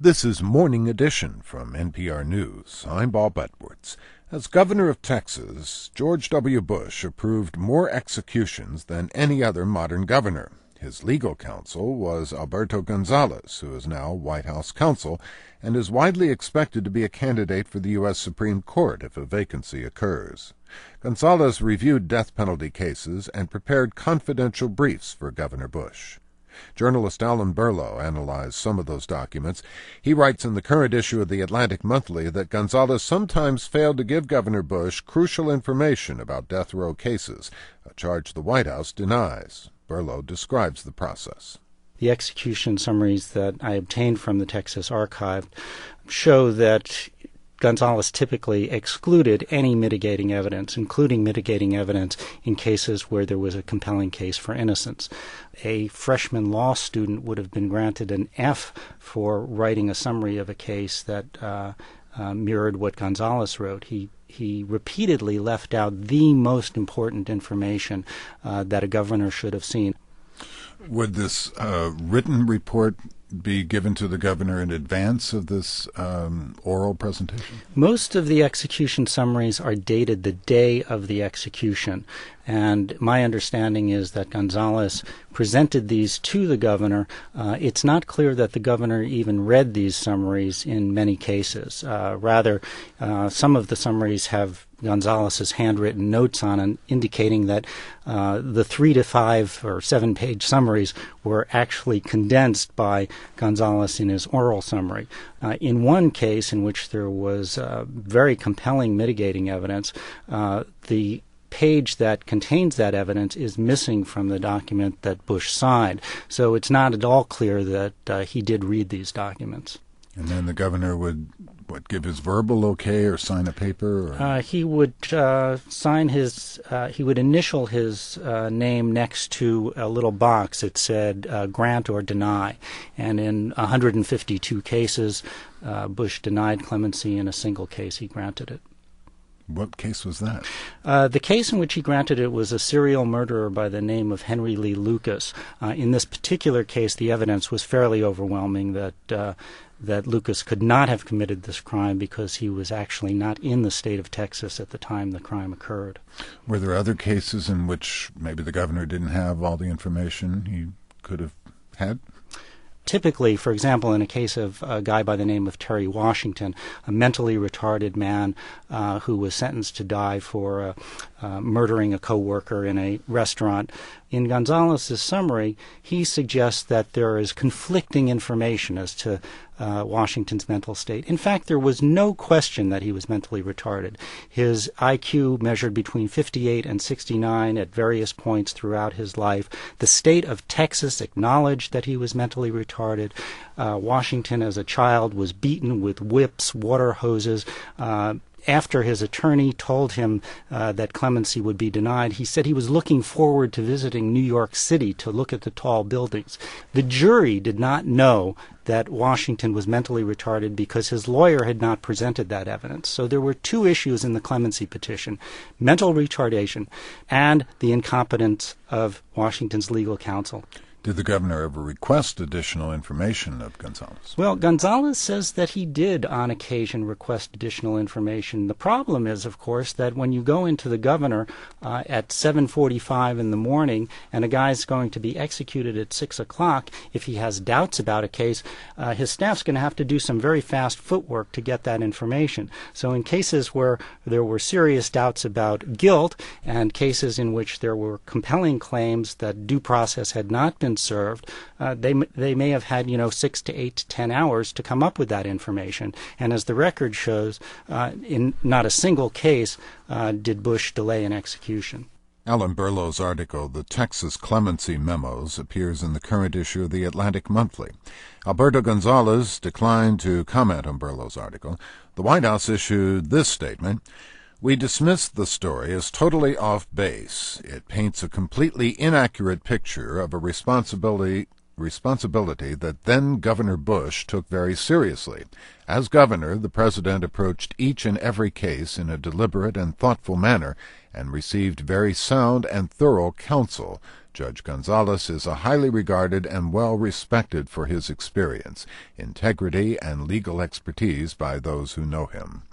This is Morning Edition from NPR News. I'm Bob Edwards. As governor of Texas, George W. Bush approved more executions than any other modern governor. His legal counsel was Alberto Gonzales, who is now White House counsel and is widely expected to be a candidate for the U.S. Supreme Court if a vacancy occurs. Gonzales reviewed death penalty cases and prepared confidential briefs for Governor Bush. Journalist Alan Berlow analyzed some of those documents. He writes in the current issue of the Atlantic Monthly that Gonzales sometimes failed to give Governor Bush crucial information about death row cases, a charge the White House denies. Berlow describes the process. The execution summaries that I obtained from the Texas Archive show that Gonzales typically excluded any mitigating evidence, including mitigating evidence in cases where there was a compelling case for innocence. A freshman law student would have been granted an F for writing a summary of a case that mirrored what Gonzales wrote. He repeatedly left out the most important information that a governor should have seen. Would this written report be given to the governor in advance of this oral presentation? Most of the execution summaries are dated the day of the execution, and my understanding is that Gonzales presented these to the governor. It's not clear that the governor even read these summaries in many cases. Rather, some of the summaries have Gonzales's handwritten notes on it, indicating that the 3 to 5 or 7 page summaries were actually condensed by Gonzales in his oral summary. In one case in which there was very compelling mitigating evidence, the page that contains that evidence is missing from the document that Bush signed. So it's not at all clear that he did read these documents. And then the governor would give his verbal okay or sign a paper? Or? He would sign his. He would initial his name next to a little box. It said grant or deny. And in 152 cases, Bush denied clemency. In a single case, he granted it. What case was that? The case in which he granted it was a serial murderer by the name of Henry Lee Lucas. In this particular case, the evidence was fairly overwhelming that Lucas could not have committed this crime because he was actually not in the state of Texas at the time the crime occurred. Were there other cases in which maybe the governor didn't have all the information he could have had? Typically, for example, in a case of a guy by the name of Terry Washington, a mentally retarded man who was sentenced to die for murdering a coworker in a restaurant, in Gonzales's summary, he suggests that there is conflicting information as to Washington's mental state. In fact, there was no question that he was mentally retarded. His IQ measured between 58 and 69 at various points throughout his life. The state of Texas acknowledged that he was mentally retarded. Washington, as a child, was beaten with whips, water hoses. After his attorney told him that clemency would be denied, he said he was looking forward to visiting New York City to look at the tall buildings. The jury did not know that Washington was mentally retarded because his lawyer had not presented that evidence. So there were two issues in the clemency petition: mental retardation and the incompetence of Washington's legal counsel. Did the governor ever request additional information of Gonzales? Well, Gonzales says that he did on occasion request additional information. The problem is, of course, that when you go into the governor at 7:45 in the morning and a guy's going to be executed at 6 o'clock, if he has doubts about a case, his staff's going to have to do some very fast footwork to get that information. So in cases where there were serious doubts about guilt and cases in which there were compelling claims that due process had not been served, they may have had 6 to 8 to 10 hours to come up with that information. And as the record shows, in not a single case did Bush delay an execution. Alan Berlow's article, The Texas Clemency Memos, appears in the current issue of the Atlantic Monthly. Alberto Gonzales declined to comment on Berlow's article. The White House issued this statement: "We dismiss the story as totally off base. It paints a completely inaccurate picture of a responsibility that then Governor Bush took very seriously. As governor, the president approached each and every case in a deliberate and thoughtful manner and received very sound and thorough counsel. Judge Gonzalez is a highly regarded and well respected for his experience, integrity, and legal expertise by those who know him.